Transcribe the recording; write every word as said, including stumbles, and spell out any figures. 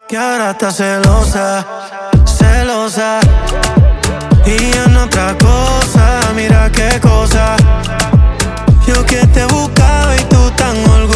que ahora está celosa, celosa. Y en otra cosa, mira qué cosa. Yo que te buscaba y tú tan orgullosa.